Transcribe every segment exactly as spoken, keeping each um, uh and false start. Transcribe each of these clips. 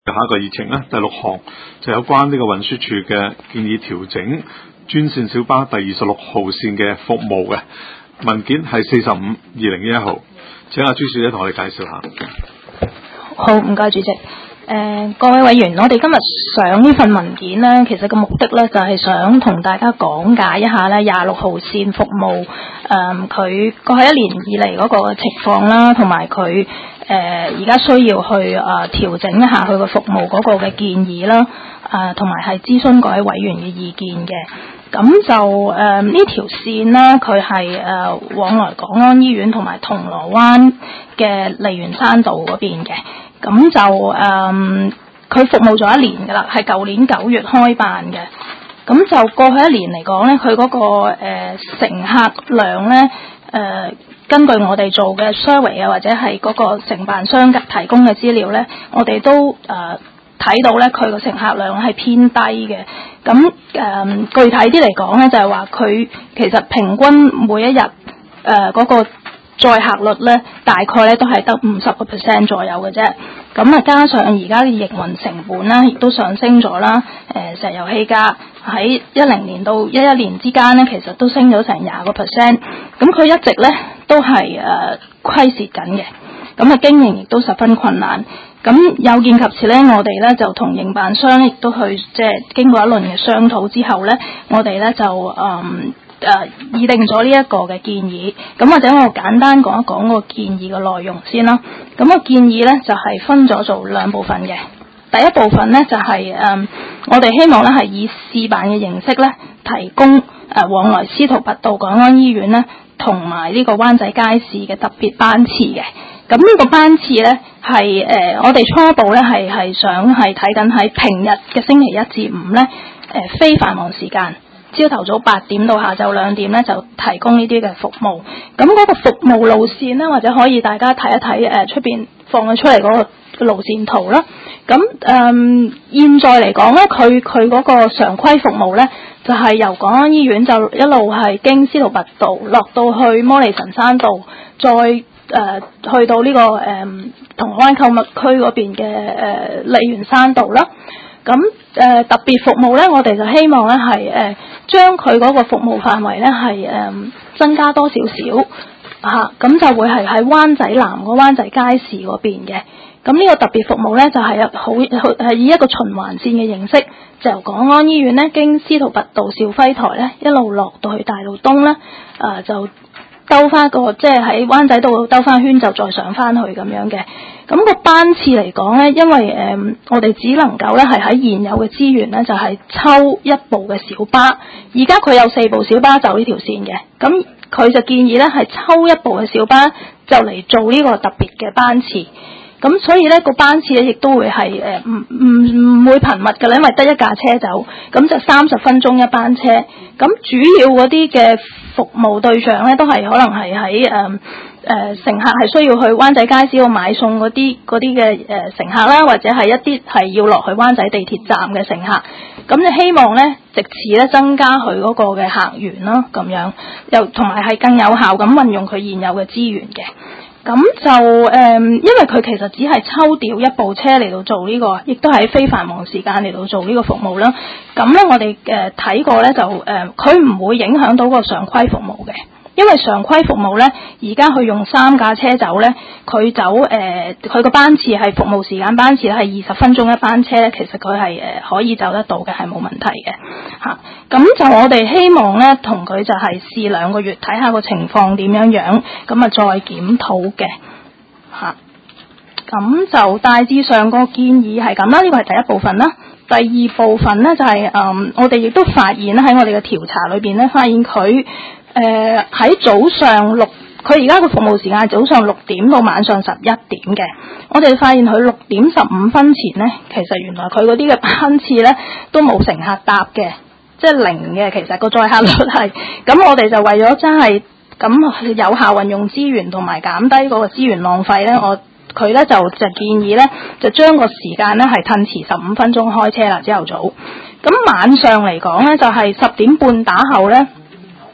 下一個議程咧，第六項就有關呢個運輸署嘅建議調整專線小巴第二十六號線嘅服務嘅文件係四十五二零一一號，請阿朱小姐同我哋介紹下。 好，唔該主席。誒、呃，各位委員，我哋今日上呢份文件呢，其實個目的呢，就係、是、想同大家講解一下呢廿六號線服務誒佢過去一年以嚟嗰個情況啦，同埋佢誒而家需要去誒、呃、調整一下佢個服務嗰個嘅建議啦，誒同埋係諮詢各位委員嘅意見嘅。咁就誒、呃、呢條線呢，佢係誒往來港安醫院同埋銅鑼灣嘅利園山道嗰邊嘅。咁就誒，佢、嗯、服務咗一年㗎啦，係舊年九月開辦嘅。咁就過去一年嚟講咧，佢嗰、那個、呃、乘客量咧，誒、呃、根據我哋做嘅 survey 啊，或者係嗰個承辦商提供嘅資料咧，我哋都誒睇、呃、到咧，佢個乘客量係偏低嘅。咁誒、呃、具體啲嚟講咧，就係話佢其實平均每一日誒嗰個載客率咧，大概咧都係得五十個 percent 左右嘅啫。咁啊，加上而家嘅營運成本啦，亦都上升咗啦。誒、呃，石油氣價喺一零年到一一年之間咧，其實都升咗成廿個 percent。咁佢一直咧都係誒虧蝕緊嘅。咁啊，經營亦都十分困難。咁有見及此咧，我哋咧就同營辦商亦都去即係經過一輪嘅商討之後咧，我哋咧就嗯。誒、呃，擬定咗呢一個嘅建議，咁或者我簡單講一講個建議嘅內容先啦。咁、那個建議呢，就係、是、分咗做兩部分嘅。第一部分呢，就係、是、誒、呃，我哋希望呢係以試辦嘅形式呢，提供誒、呃、往來司徒拔道港安醫院呢同埋呢個灣仔街市嘅特別班次嘅。咁呢個班次呢，係誒、呃，我哋初步呢係係想係睇緊喺平日嘅星期一至五呢，誒、呃、非繁忙時間。朝頭早八點到下晝兩點咧，就提供呢啲嘅服務。咁嗰個服務路線咧，或者可以大家睇一睇誒出邊放咗出嚟嗰個路線圖啦。咁誒、嗯、現在嚟講咧，佢佢嗰個常規服務咧，就係、是、由港安醫院就一路係經司徒拔道落到去摩利臣山道，再誒、呃、去到呢、這個誒、呃、銅鑼灣購物區嗰邊嘅誒利園山道啦。咁誒、呃、特別服務咧，我哋就希望咧係誒將佢嗰個服務範圍咧係誒增加多少少嚇，咁、啊、就會係喺灣仔南個灣仔街市嗰邊嘅。咁呢個特別服務咧就係、是、好係以一個循環線嘅形式，就由港安醫院咧經司徒拔道兆輝台咧一路落到去大路東咧，啊就兜翻個即係喺灣仔度兜翻圈，就再上翻去咁樣嘅。咁、那個班次嚟講咧，因為誒、呃、我哋只能夠咧係喺現有嘅資源咧，就係、是、抽一部嘅小巴。而家佢有四部小巴走呢條線嘅，咁佢就建議咧係抽一部嘅小巴就嚟做呢個特別嘅班次。咁所以咧個班次咧亦都會係誒唔唔唔會頻密嘅啦，因為得一架車走，咁就三十分鐘一班車。咁主要嗰啲嘅服務對象咧，都係可能係喺誒誒乘客係需要去灣仔街市度買餸嗰啲嗰啲嘅誒乘客啦，或者係一啲係要落去灣仔地鐵站嘅乘客。咁就希望咧，藉此咧增加佢嗰個嘅客源啦，咁樣又同埋係更有效咁運用佢現有嘅資源嘅。咁就誒、呃，因為佢其實只係抽調一部車嚟到做呢、這個，亦都係非繁忙時間嚟到做呢個服務啦。咁咧，我哋誒睇過咧，就誒佢唔會影響到個常規服務嘅，因為常規服務咧，而家佢用三架車走咧，佢走誒佢個班次係服務時間班次係二十分鐘一班車咧，其實佢係誒可以走得到嘅，係冇問題嘅嚇。咁、啊、就我哋希望咧，同佢就係試兩個月，睇下個情況點樣樣，咁啊再檢討嘅嚇。咁、啊、就大致上個建議係咁啦，呢個係第一部分啦。第二部分咧就係、是、誒、嗯，我哋亦都發現咧喺我哋嘅調查裏邊咧，發現佢誒喺早上六，佢而家個服務時間係早上六點到晚上十一點嘅。我哋發現佢六點十五分前咧，其實原來佢嗰啲嘅班次咧都冇乘客搭嘅，即係零嘅。其實個載客率係咁，我哋就為咗真係咁有效運用資源同埋減低嗰個資源浪費咧，我佢咧就就建議咧就將個時間咧係褪遲十五分鐘開車啦，朝頭早。咁晚上嚟講咧就係、是、十點半打後咧。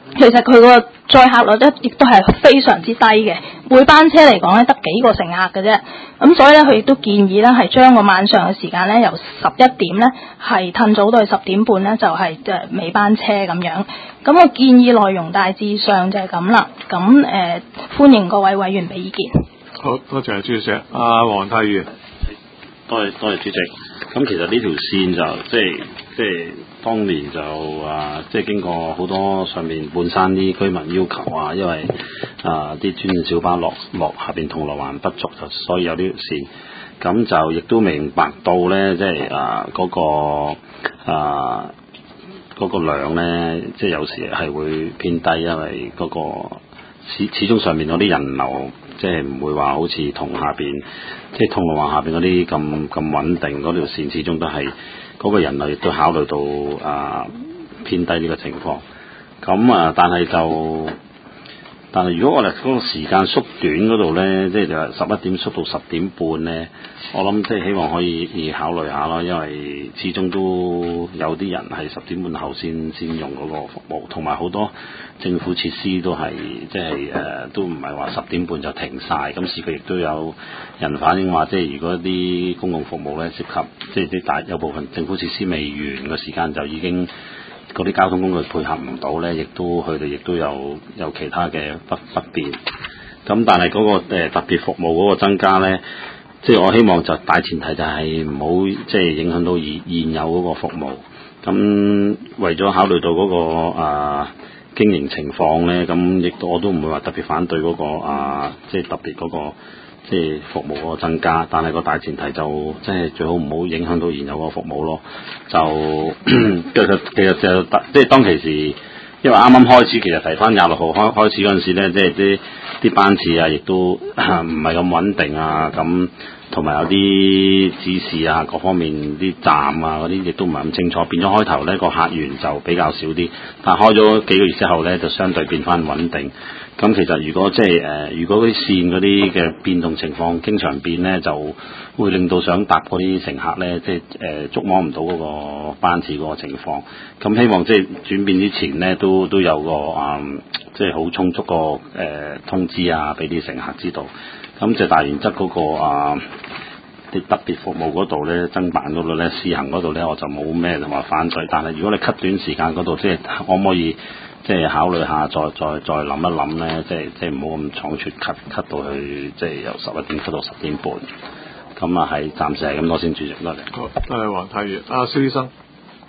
其實佢個載客率咧亦都係非常之低嘅，每班車嚟講咧得幾個乘客嘅啫。咁所以咧，佢亦都建議咧係將個晚上嘅時間咧由十一點咧係褪早到去十點半咧，就係誒尾班車咁樣。咁個建議內容大致上就係咁啦。咁誒、呃、歡迎各位委員俾意見。 好多謝朱小姐，阿黃泰議員。 多謝多謝主席。咁其實呢條線就即係即係當年就啊，即係經過好多上面半山啲居民要求啊，因為啊啲專線小巴落落下邊銅鑼灣不足，就所以有呢條線。咁就亦都明白到咧，即係啊嗰個啊嗰個量咧，即係有時係會偏低，因為嗰個始始終上面嗰啲人流。即係唔會話好似同下邊，即係銅鑼灣下邊嗰啲咁咁穩定嗰條線，始終都係嗰個人流亦都考慮到啊偏低呢個情況。咁啊，但係就但係如果我哋嗰個時間縮短嗰度咧，即係就係十一點縮到十點半咧，我諗即係希望可以考慮下咯，因為始終都有啲人係十點半後先先用嗰個服務，同埋好多政府設施都係即係誒、呃、都唔係話十點半就停晒。咁市區亦都有人反映話，即係如果啲公共服務咧涉及即係啲大有部分政府設施未完嘅時間，就已經嗰啲交通工具配合唔到咧，亦都佢哋亦都有有其他嘅不不便。咁但係嗰、那個、呃、特別服務嗰個增加咧，即係我希望就大前提就係唔好即係影響到現現有嗰個服務。咁為咗考慮到嗰、那個啊經營情況咧，咁亦都我都唔會話特別反對嗰、那個啊，即係特別嗰、那個即係服務嗰個增加，但係個大前提就即係最好唔好影響到現有嗰個服務咯。就其實其實就即係當其時，因為啱啱開始，其實提翻廿六號開開始嗰陣時咧，即係啲啲班次啊，亦都唔係咁穩定啊，咁同埋有啲指示啊，各方面啲站啊嗰啲亦都唔係咁清楚，變咗開頭咧個客源就比較少啲，但係開咗幾個月之後咧，就相對變翻穩定。咁其實如果即係誒，如果啲線嗰啲嘅變動情況經常變咧，就會令到想搭嗰啲乘客咧，即係誒捉摸唔到嗰個班次嗰個情況。咁希望即係轉變之前咧，都都有個啊、嗯，即係好充足個誒、呃、通知啊，俾啲乘客知道。咁就大原則嗰、那個啊啲特別服務嗰度咧，增辦嗰度咧，試行嗰度咧，我就冇咩同埋反對。但係如果你 cut 短時間嗰度，即係可唔可以？即係考慮下，再再再諗一諗咧，即係即係唔好咁倉促 cut cut 到去，即係由十一點 cut 到十點半。咁啊，係暫時係咁多先，主席多謝。 好，多謝黃泰議員。阿蕭醫生，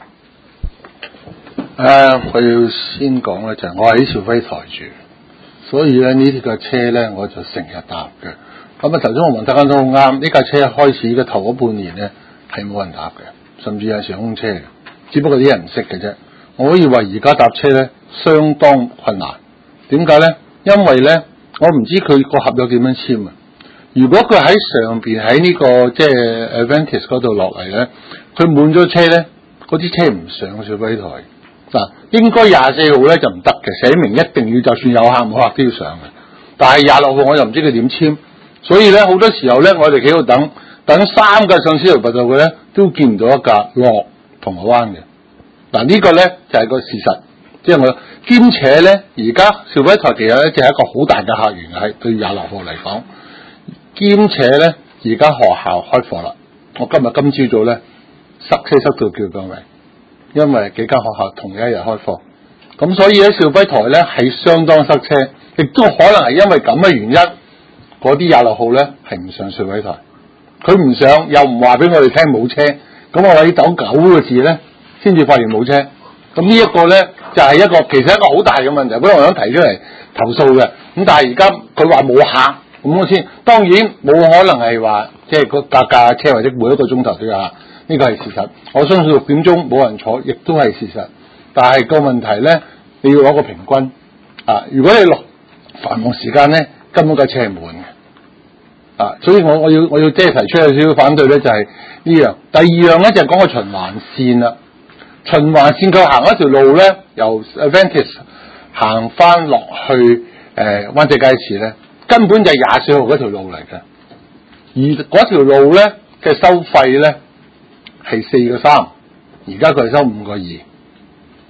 誒、呃，我要先講咧，就係我喺肇輝台住，所以咧呢條嘅車咧，我就成日搭嘅。咁啊，頭先我問大家都好啱，呢架車開始嘅頭嗰半年咧係冇人搭嘅，甚至有時空車嘅，只不過啲人唔識嘅啫。我可以話而家搭車咧相當困難，點解咧？因為咧我唔知佢個合約點樣簽啊。如果佢喺上邊喺呢個即係 Aventis 嗰度落嚟咧，佢滿咗車咧，嗰啲車唔上肇輝台嗱，應該廿四號咧就唔得嘅，寫明一定要就算有客冇客都要上嘅。但係廿六號我又唔知佢點簽，所以咧好多時候咧我哋企度等等三架上司徒拔道嘅咧，都見唔到一架落銅鑼灣嘅。嗱，呢個咧就係、是、個事實，即係我兼且咧，而家肇輝台其實咧就係一個好大嘅客源係對廿六號嚟講，兼且咧而家學校開課啦，我今日今朝早咧塞車塞到叫救命，因為幾間學校同一日開課，咁所以喺肇輝台咧係相當塞車，亦都可能係因為咁嘅原因，嗰啲廿六號咧係唔上肇輝台，佢唔上又唔話俾我哋聽冇車，咁我喺抖九個字咧。先至發現冇車，咁呢一個咧就係、是、一個其實一個好大嘅問題，本來我想提出嚟投訴嘅，咁但係而家佢話冇客，咁我先當然冇可能係話即係個架架車或者每一個鐘頭都有客，呢個係事實。我相信六點鐘冇人坐，亦都係事實。但係個問題咧，你要攞個平均啊！如果你落繁忙時間咧，根本架車係滿嘅啊！所以我我要我要即係提出有少少反對咧，就係、是、呢樣。第二樣咧就係、是、講個循環線啦。循環線佢行一條路咧，由 Aventis 行翻落去誒、呃、灣仔街市咧，根本就係廿四號嗰條路嚟嘅。而嗰條路咧嘅收費咧係四個三，而家佢係收五個二。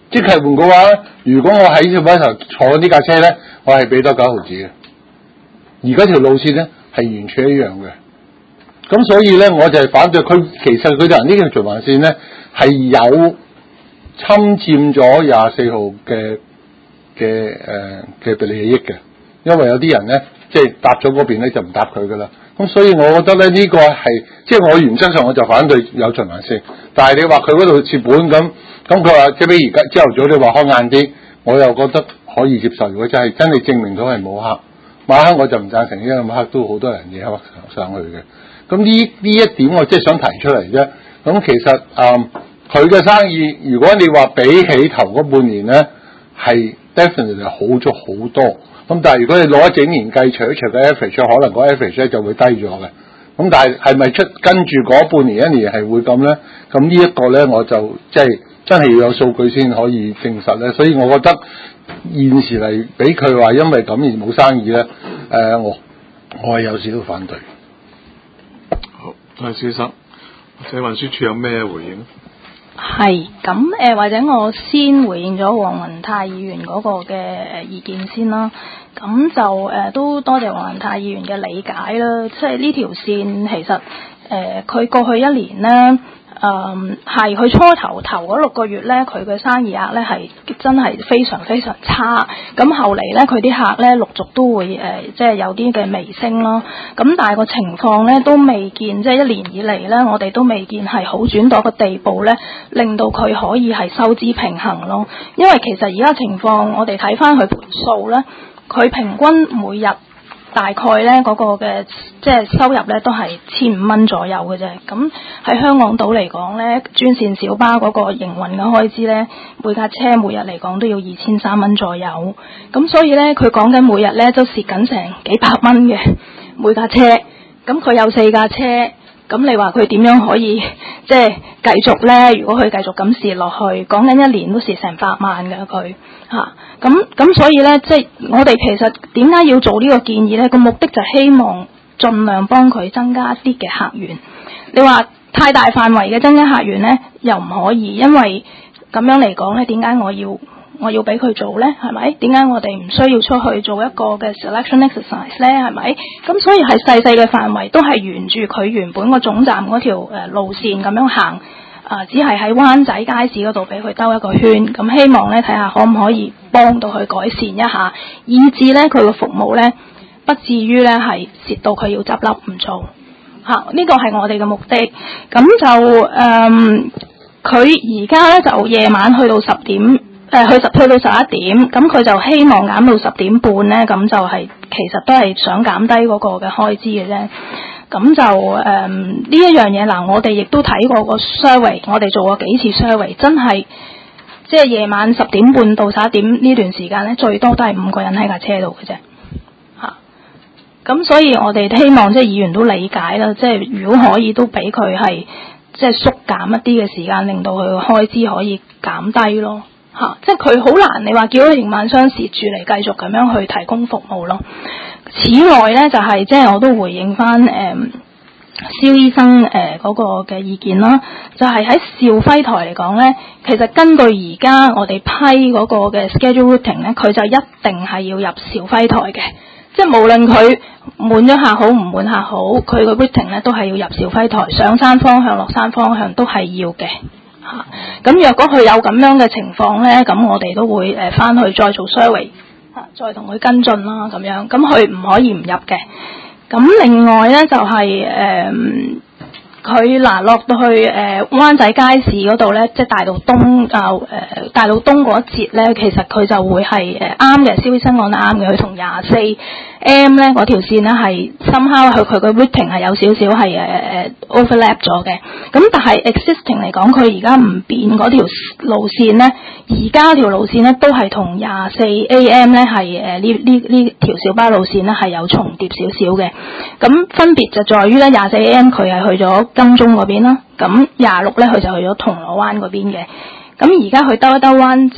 即係換句話，如果我喺小輝台坐呢架車咧，我係俾多九毫子嘅。而家條路線咧係完全一樣嘅。咁所以咧，我就係反對佢。其實佢哋呢條循環線咧係有侵佔咗廿四號嘅嘅誒嘅利益嘅，因為有啲人咧即係搭咗嗰邊咧就唔搭佢噶啦。咁所以我覺得咧呢、這個係即係我原則上我就反對有循環線。但係你話佢嗰度蝕本咁，咁佢話即係比而家朝頭早你話開晏啲，我又覺得可以接受。如果真係真係證明到係冇黑，晚黑我就唔贊成，因為晚黑都好多人嘢黑上去嘅。咁呢呢一點我即係想提出嚟啫。咁其實誒佢嘅生意，如果你話比起頭嗰半年咧，係 definitely 好咗好多。咁但係如果你攞一整年計，除一除嘅 average，可能個 average 咧就會低咗嘅。咁但係係咪出跟住嗰半年一年係會咁咧？咁呢一個咧我就即係真係要有數據先可以證實咧。所以我覺得現時嚟俾佢話因為咁而冇生意咧，誒、呃、我我係有少少反對。 好，多謝先生。或者運輸署有咩回應？ 係咁誒，或者我先回應咗黃宏泰議員嗰個嘅誒意見先啦。咁就誒、呃、都多謝黃宏泰議員嘅理解啦。即係呢條線其實誒佢、呃、過去一年咧。誒係佢初頭頭嗰六個月咧，佢嘅生意額咧係真係非常非常差。咁後嚟咧，佢啲客咧陸續都會誒、呃，即係有啲嘅微升咯。咁但係個情況咧都未見，即係一年以嚟咧，我哋都未見係好轉到個地步咧，令到佢可以係收支平衡咯。因為其實而家情況，我哋睇翻佢盤數咧，佢平均每日大概咧嗰、那個嘅即係收入咧都係千五蚊左右嘅啫。咁喺香港島嚟講咧，專線小巴嗰個營運嘅開支咧，每架車每日嚟講都要二千三蚊左右。咁所以咧，佢講緊每日咧都蝕緊成幾百蚊嘅每架車。咁佢有四架車，咁你話佢點樣可以即係繼續咧？如果佢繼續咁蝕落去，講緊一年都蝕成百萬嘅佢嚇。咁咁所以咧，即係我哋其實點解要做呢個建議咧？個目的就希望盡量幫佢增加一啲嘅客源。你話太大範圍嘅增加客源咧，又唔可以，因為咁樣嚟講咧，點解我要我要俾佢做咧？係咪？點解我哋唔需要出去做一個嘅 selection exercise 咧？係咪？咁所以係細細嘅範圍都係沿住佢原本個總站嗰條誒路線咁樣行。啊！只係喺灣仔街市嗰度俾佢兜一個圈，咁希望咧睇下可唔可以幫到佢改善一下，以至咧佢個服務咧不至於咧係蝕到佢要執笠唔做嚇。呢個係我哋嘅目的。咁就誒，佢而家咧就夜晚去到十點，誒、呃、去十去到十一點，咁佢就希望減到十點半咧，咁就係、是、其實都係想減低嗰個嘅開支嘅啫。咁就誒呢一樣嘢嗱，我哋亦都睇過個 survey， 我哋做過幾次 survey， 真係即係夜晚十點半到十一點呢段時間咧，最多都係五個人喺架車度嘅啫嚇。咁、啊、所以我哋希望即係議員都理解啦，即係如果可以都俾佢係即係縮減一啲嘅時間，令到佢嘅開支可以減低咯嚇、啊。即係佢好難，你話叫個營辦商蝕住嚟繼續咁樣去提供服務咯。此外咧，就係、是、即係我都回應翻誒蕭醫生誒嗰、呃那個嘅意見啦。就係、是、喺兆輝台嚟講咧，其實根據而家我哋批嗰個嘅 schedule routing 咧，佢就一定係要入兆輝台嘅。即係無論佢滿咗客好唔滿客好，佢個 routing 咧都係要入兆輝台，上山方向、落山方向都係要嘅嚇。咁、啊、若果佢有咁樣嘅情況咧，咁我哋都會誒翻、呃、去再做 survey。再同佢跟進啦，咁樣咁佢唔可以唔入嘅。咁另外咧就係、是、誒，佢、呃、嗱落到去誒、呃、灣仔街市嗰度咧，即係大道東啊誒、呃、大道東嗰一節咧，其實佢就會係誒啱嘅。蕭醫生講得啱嘅，佢同廿四 M 咧嗰條線咧係 somehow 佢佢個 routing 係有少少係誒誒 overlap 咗嘅。咁但係 existing 嚟講，佢而家唔變嗰條路線咧，而家條路線咧都係同廿四 A M 咧係誒呢呢呢條小巴路線咧係有重疊少少嘅。咁分別就在於咧廿四 A M 佢係去咗金鐘嗰邊啦，咁廿六咧佢就去咗銅鑼灣嗰邊嘅。咁而家佢兜一兜灣仔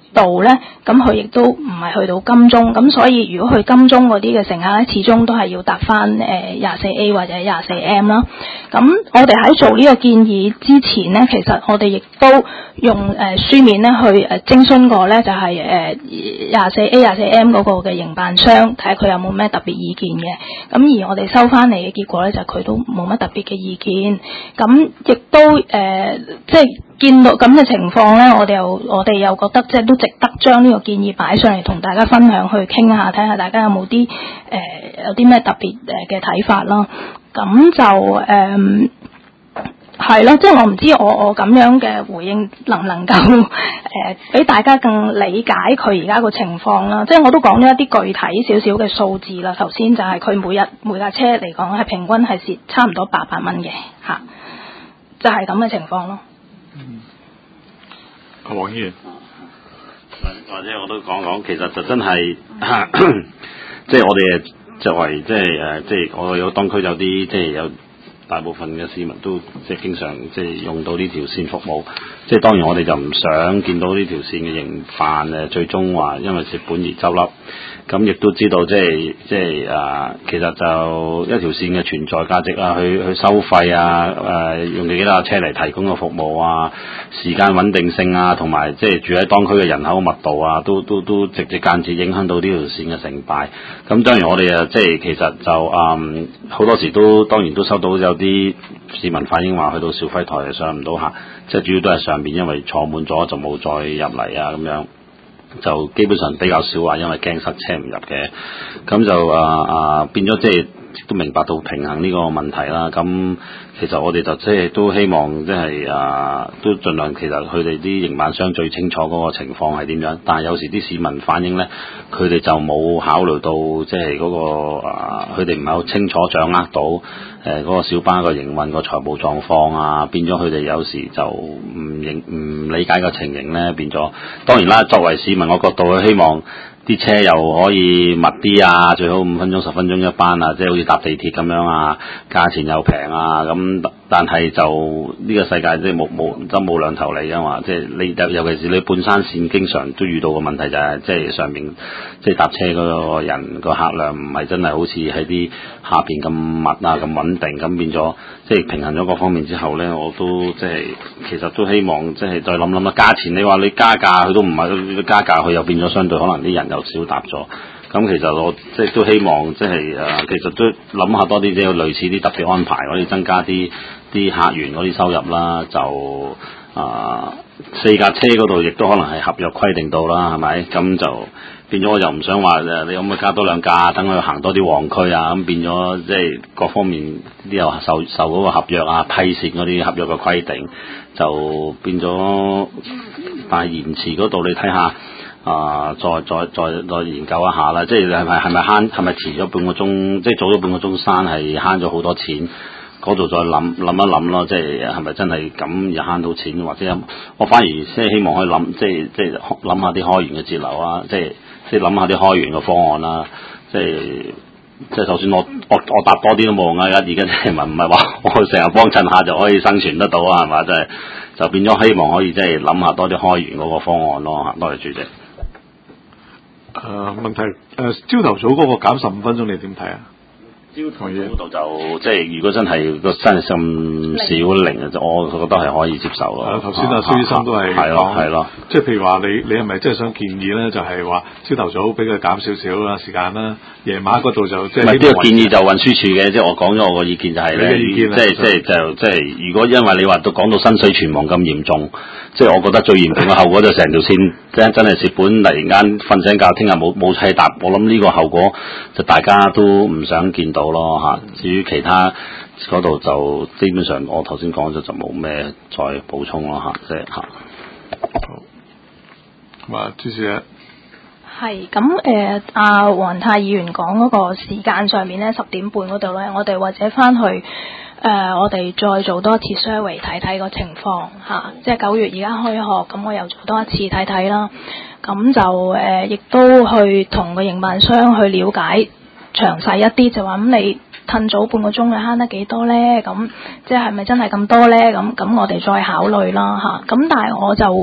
度咧，咁佢亦都唔係去到金鐘，咁所以如果去金鐘嗰啲嘅乘客咧，始終都係要搭翻誒廿四 A 或者廿四 M 啦。咁我哋喺做呢個建議之前咧，其實我哋亦都用誒、呃、書面咧去誒徵詢過咧，就係誒廿四 A、廿四 M 嗰個嘅營辦商，睇下佢有冇咩特別意見嘅。咁而我哋收翻嚟嘅結果咧，就佢都冇乜特別嘅意見。咁亦都誒、呃、即係。見到咁嘅情況咧，我哋又我哋又覺得即係都值得將呢個建議擺上嚟同大家分享，去傾下，睇下大家有冇啲誒有啲咩特別誒嘅睇法啦。咁就誒係咯，即係我唔知我我咁樣嘅回應能唔能夠誒俾大家更理解佢而家個情況啦。即係我都講咗一啲具體少少嘅數字啦。頭先就係佢每日每架車嚟講係平均係蝕差唔多八百蚊嘅嚇，就係咁嘅情況咯。 嗯，阿黃議員， 或者我都講講，其實就真係，即係我哋作為即係誒，即係我有當區有啲即係有大部分嘅市民都即係經常即係用到呢條線服務，即係當然我哋就唔想見到呢條線嘅營辦誒最終話因為蝕本而執笠。咁亦都知道，即係即係啊，其實就一條線嘅存在價值啊，去去收費啊，誒、呃、用幾多架車嚟提供個服務啊，時間穩定性啊，同埋即係住喺當區嘅人口密度啊，都都都直接間接影響到呢條線嘅成敗。咁當然我哋啊，即係其實就嗯好多時都當然都收到有啲市民反映話，去到肇輝台上唔到客，即係主要都係上邊因為坐滿咗就冇再入嚟啊咁樣。就基本上比較少話，因為驚塞車唔入嘅，咁就啊啊變咗即係都明白到平衡呢個問題啦。咁其實我哋就即係都希望即係啊，都盡量其實佢哋啲營辦商最清楚嗰個情況係點樣，但係有時啲市民反映咧，佢哋就冇考慮到即係嗰個啊，佢哋唔係好清楚掌握到誒嗰個小巴個營運個財務狀況啊，變咗佢哋有時就唔認唔理解個情形咧，變咗當然啦，作為市民個角度，佢希望啲車又可以密啲啊，最好五分鐘十分鐘一班啊，即係好似搭地鐵咁樣啊，價錢又平啊，咁但係就呢個世界即係冇冇都冇兩頭利啊嘛，即係你尤其是你半山線經常都遇到個問題就係即係上面即係搭車嗰個人個客量唔係真係好似喺啲下邊咁密啊咁穩定，咁變咗即係平衡咗各方面之後咧，我都即係其實都希望即係再諗諗啦，價錢你話你加價佢都唔係加價，佢又變咗相對可能啲人又少搭咗。咁其實我即係都希望即係誒，其實都諗下多啲即係類似啲特別安排，可以增加啲啲客源嗰啲收入啦。就啊四架車嗰度亦都可能係合約規定到啦，係咪？咁就變咗我又唔想話誒，你可唔可以加多兩架，等佢行多啲旺區啊？咁變咗即係各方面啲又受受嗰個合約啊批線嗰啲合約嘅規定，就變咗。但係延遲嗰度你睇下。啊！再再再再研究一下啦，即係係咪係咪慳係咪遲咗半個鐘，即係早咗半個鐘閂係慳咗好多錢，嗰度再諗諗一諗咯，即係係咪真係咁而慳到錢，或者我反而即係希望可以諗，即係即係諗下啲開源嘅節流啊，即係即係諗下啲開源嘅方案啦，即係即係就算我我我搭多啲都冇用啊！而家即係唔係唔係話我成日幫襯下就可以生存得到啊？係嘛？即係就變咗希望可以即係諗下多啲開源嗰個方案咯嚇，多謝主席。 誒、呃、問題誒朝頭早嗰個減十五分鐘，你點睇啊？ 朝頭早嗰度就即係如果真係個真係咁少零，就我覺得係可以接受咯。 係頭先阿蘇醫生都係係咯係咯， 即係譬如話你你係咪真係想建議咧？就係話朝頭早俾佢減少少啦時間啦，夜晚嗰度就即係。唔係呢個建議就運輸署嘅，即係我講咗我個意見就係咧，即係即係就即係如果因為你話到講到生死存亡咁嚴重，即係我覺得最嚴重嘅後果就成條線真真係蝕本，突然間瞓醒覺，聽日冇冇車搭，我諗呢個後果就大家都唔想見到咯嚇。至於其他嗰度就基本上我頭先講咗就冇咩再補充咯嚇，即係嚇。好，咁啊，朱小姐。 係咁誒，阿黃泰議員講嗰個時間上面咧，十點半嗰度咧，我哋或者翻去誒、呃，我哋再做多一次 survey 睇睇個情況嚇、啊，即係九月而家開學，咁我又做多一次睇睇啦。咁就誒，亦、呃、都去同個營辦商去了解詳細一啲，就話咁你褪早半個鐘，你慳得幾多咧？咁即係係咪真係咁多咧？咁咁我哋再考慮啦嚇。咁但係我就會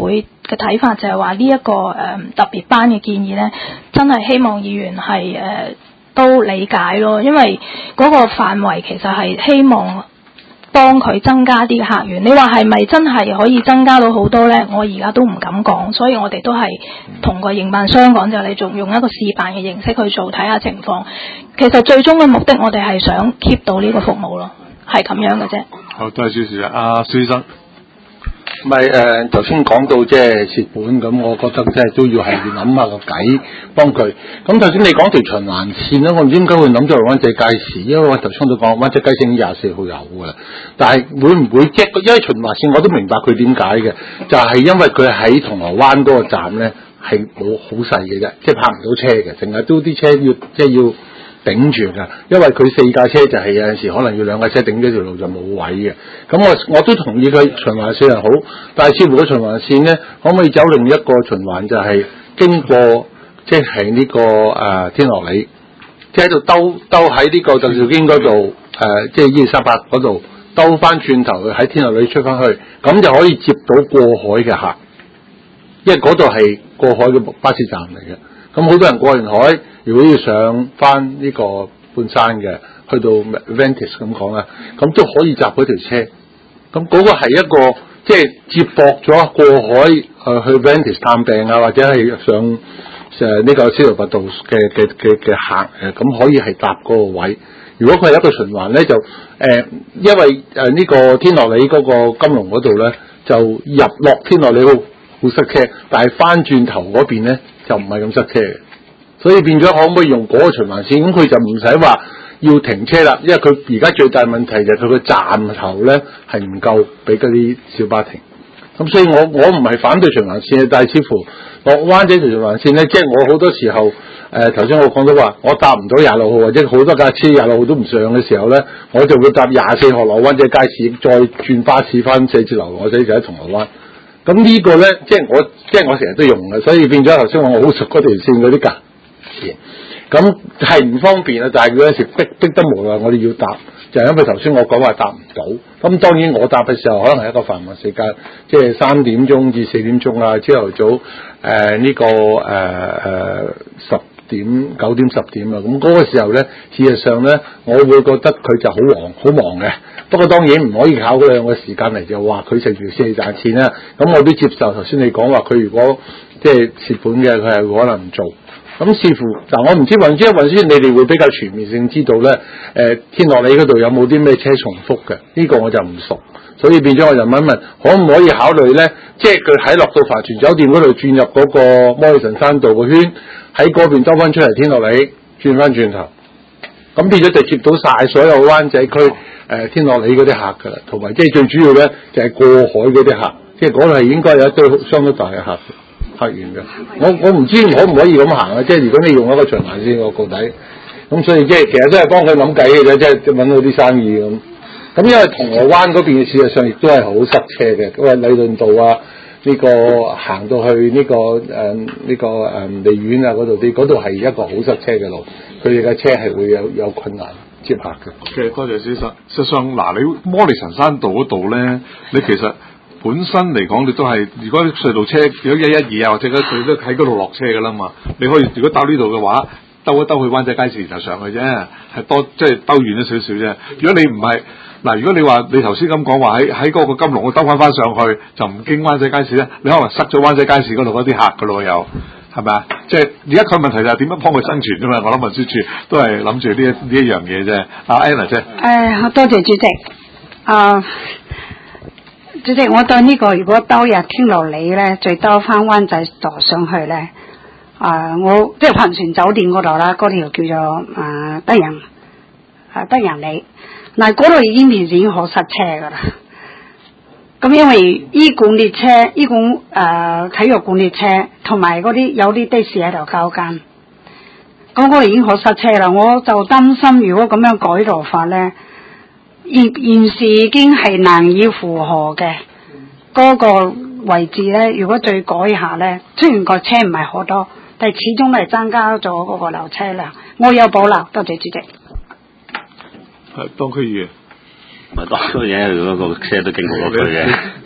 嘅睇法就係話呢一個誒、呃、特別班嘅建議咧，真係希望議員係誒、呃、都理解咯，因為嗰個範圍其實係希望幫佢增加啲客源。你話係咪真係可以增加到好多咧？我而家都唔敢講，所以我哋都係同個營辦商講，就係你仲用一個示範嘅形式去做，睇下情況。其實最終嘅目的，我哋係想 keep 到呢個服務咯，係咁樣嘅啫。 好，多謝少少啊，阿蘇醫生。 唔係誒，頭先講到即係蝕本，咁我覺得即係都要係諗下個計幫佢。咁頭先你講條循環線咧，我唔知點解會諗咗嚟灣仔街市，因為我頭先都講灣仔街市廿四號有嘅，但係會唔會即係因為循環線我都明白佢點解嘅，就係、是、因為佢喺銅鑼灣嗰個站咧係冇好細嘅啫，即係泊唔到車嘅，成日都啲車要即係要頂住㗎，因為佢四架車就係有陣時可能要兩架車頂咗條路就冇位嘅。咁我我都同意佢循環線係好，但係似乎個循環線咧，可唔可以走另一個循環，就係經過即係呢個誒、呃、天樂里，即係喺度兜兜喺呢個鄧肇堅嗰度誒，即係伊利沙伯嗰度兜翻轉頭去喺天樂里出翻去，咁就可以接到過海嘅客，因為嗰度係過海嘅巴士站嚟嘅。咁好多人過完海，如果要上翻呢個半山嘅，去到 Ventis 咁講啦，咁都可以搭嗰條車。咁嗰個係一個即係接駁咗過海誒、呃、去 Ventis 探病啊，或者係上誒呢、呃這個司徒拔道嘅嘅嘅嘅客誒，咁、呃、可以係搭嗰個位。如果佢係一個循環咧，就誒、呃、因為誒呢、呃這個天樂里嗰個金龍嗰度咧，就入落天樂里好好塞車，但係翻轉頭嗰邊咧就唔係咁塞車嘅，所以變咗可唔可以用嗰個循環線？咁佢就唔使話要停車啦，因為佢而家最大問題就係佢個站頭咧係唔夠俾嗰啲小巴停。咁所以我我唔係反對循環線，但係似乎落灣仔條循環線咧，即係我好多時候誒頭先我講到話，我搭唔到廿六號或者好多架車廿六號都唔上嘅時候咧，我就會搭廿四號落灣仔街市，再轉巴士翻寫字樓，我仔就喺銅鑼灣。咁呢個咧，即係我即係我成日都用嘅，所以變咗頭先我好熟嗰條線嗰啲價錢，咁係唔方便啊！但係嗰陣時逼逼得無奈，我哋要搭，就係因為頭先我講話搭唔到。咁當然我搭嘅時候，可能係一個繁忙時間，即係三點鐘至四點鐘啊，朝頭早誒呢、呃這個誒誒、呃、十點九點十點啊，咁嗰個時候咧，事實上咧，我會覺得佢就好忙好忙嘅。不過當然唔可以靠嗰兩個時間嚟就話佢食住先賺錢啦。咁我都接受頭先你講話，佢如果即係蝕本嘅，佢係可能唔做。咁視乎嗱，我唔知運輸運輸，你哋會比較全面性知道咧。誒、呃，天樂里嗰度有冇啲咩車重複嘅？呢、這個我就唔熟，所以變咗我就問一問，可唔可以考慮咧？即係佢喺落到帆船酒店嗰度轉入嗰個摩利臣山道個圈，喺嗰邊兜翻出嚟天樂里，轉翻轉頭，咁變咗就接到晒所有灣仔區。誒、呃、天樂里嗰啲客㗎啦，同埋即係最主要咧就係、是、過海嗰啲客，即係嗰度係應該有一堆相當大嘅客客源嘅。我我唔知可唔可以咁行啊？即係如果你用一個循環線個個底，咁所以即係其實都係幫佢諗計嘅啫，即係揾到啲生意咁。咁因為銅鑼灣嗰邊事實上亦都係好塞車嘅，因為禮頓道啊呢、這個行到去呢、這個誒呢、呃這個誒利苑啊嗰度啲，嗰度係一個好塞車嘅路，佢哋嘅車係會有有困難接客嘅。 嘅多謝先生。實際上嗱，你摩利臣山道嗰度咧，你其實本身嚟講，你都係如果隧道車如果一一二啊，或者佢都喺嗰度落車㗎啦嘛。你可以如果搭呢度嘅話，兜一兜去灣仔街市就上去啫，係多即係兜遠咗少少啫。如果你唔係嗱，如果你話你頭先咁講話喺喺嗰個金龍兜翻翻上去，就唔經灣仔街市咧，你可能塞咗灣仔街市嗰度嗰啲客㗎咯又。係咪啊？即係而家佢問題就係點樣幫佢生存啫嘛？我諗運輸處都係諗住呢一呢一樣嘢啫。阿 Anna 姐， 誒，好多謝主席。啊，主席，我對呢個如果兜入天樂里咧，再兜翻灣仔度上去咧，啊，我即係帆船酒店嗰度啦，嗰條叫做啊德陽啊德陽里，嗱嗰度已經變成好塞車噶啦。咁因為醫管列車、醫管誒、呃、體育管列車同埋嗰啲有啲的士喺度交間，咁我哋已經好塞車啦。我就擔心如果咁樣改道法咧，現現時已經係難以負荷嘅嗰、那個位置咧。如果再改下咧，雖然個車唔係好多，但係始終都係增加咗嗰個流車量。我有保留，多謝主席。 係當區議員。 唔係當區嘢，嗰個車都經過咗佢嘅。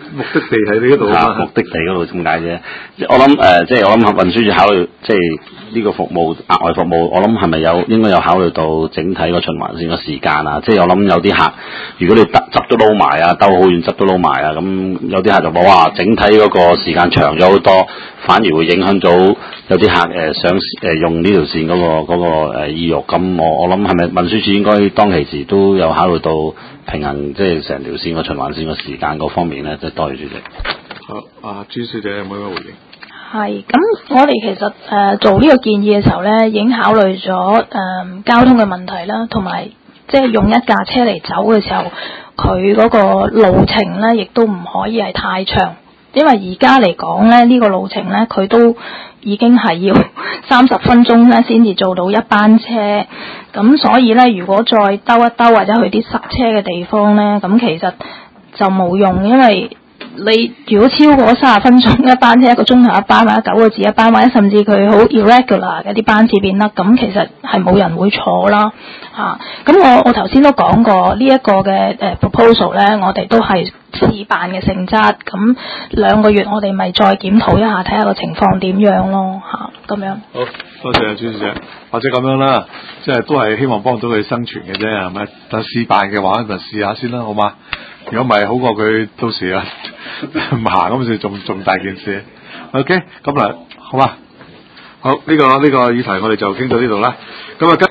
目的地喺呢嗰度啊， 目的地嗰度咁解啫。我諗誒、呃，即係我諗運輸署考慮，即係呢個服務額外服務，我諗係咪有應該有考慮到整體個循環線個時間啊？即係我諗有啲客，如果你執執都撈埋啊，兜好遠執都撈埋啊，咁有啲客就話哇，整體嗰個時間長咗好多，反而會影響到有啲客誒、呃、想誒、呃、用呢條線嗰、嗰個嗰、嗰個、呃、意欲。咁我我諗係咪運輸署應該當其時都有考慮到平衡，即係成條線個循環線個時間嗰方面咧？即係多謝主席。 好，啊朱小姐有冇咩回應？ 係，咁我哋其實誒、呃、做呢個建議嘅時候咧，已經考慮咗誒、呃、交通嘅問題啦，同埋即係用一架車嚟走嘅時候，佢嗰個路程咧，亦都唔可以係太長，因為而家嚟講咧，呢、呢個路程咧，佢都已經係要三十分鐘咧先至做到一班車，咁所以咧，如果再兜一兜或者去啲塞車嘅地方咧，咁其實就冇用，因為你如果超過三十分鐘一班車，一個鐘頭一班，或者九個字一班，或者甚至佢好 irregular 嘅啲班次變得，咁其實係冇人會坐啦嚇。咁、啊、我我頭先都講過、這個、呢一個嘅誒 proposal 咧，我哋都係試辦嘅性質，咁兩個月我哋咪再檢討一下，睇下個情況點樣咯嚇，咁、啊、樣。 好多謝啊朱小姐，或者咁樣啦，即係都係希望幫到佢生存嘅啫，係咪？但試辦嘅話就試下先啦，好嘛？如果唔係好過佢到時啊唔行咁，就仲仲大件事。OK，咁啊，好嘛？好呢、這個呢、這個議題我哋就傾到呢度啦。咁啊。